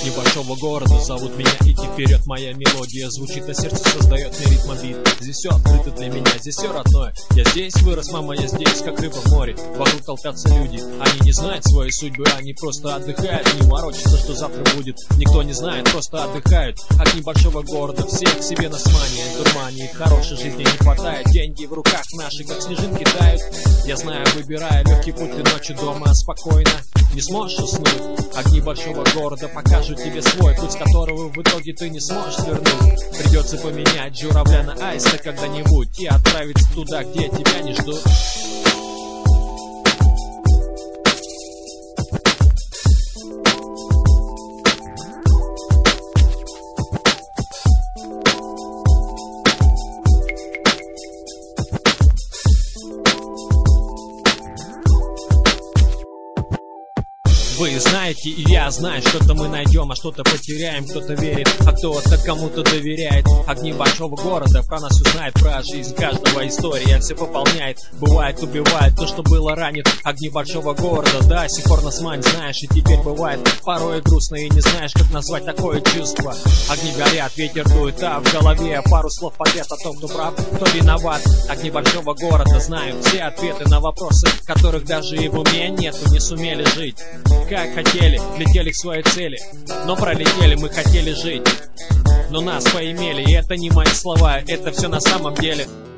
Огни большого города зовут меня идти вперед. Моя мелодия звучит, а сердце создает мне ритм бит. Здесь все открыто для меня, здесь все родное. Я здесь вырос, мама, я здесь, как рыба в море. Вокруг толпятся люди, они не знают своей судьбы. Они просто отдыхают, не морочатся, что завтра будет. Никто не знает, просто отдыхают. Огни большого города, все к себе нас манят, дурманит. Хорошей жизни не хватает, деньги в руках наши, как снежинки тают. Я знаю, выбирая легкий путь, ты ночью дома спокойно не сможешь уснуть. Огни большого города покажут тебе свой путь, с которого в итоге ты не сможешь свернуть. Придется поменять журавля на аиста когда-нибудь и отправиться туда, где тебя не ждут. Вы знаете, и я знаю, что-то мы найдем, а что-то потеряем. Кто-то верит, а кто-то кому-то доверяет. Огни большого города про нас узнает, про жизнь каждого история все пополняет. Бывает, убивает то, что было ранит. Огни большого города, до сих пор нас манит, знаешь, и теперь бывает порой грустно, и не знаешь, как назвать такое чувство. Огни горят, ветер дует, а в голове пару слов подряд о том, кто прав, кто виноват. Огни большого города знают все ответы на вопросы, которых даже и в уме нету, не сумели жить как хотели, летели к своей цели, но пролетели, мы хотели жить, но нас поимели. И это не мои слова, это все на самом деле.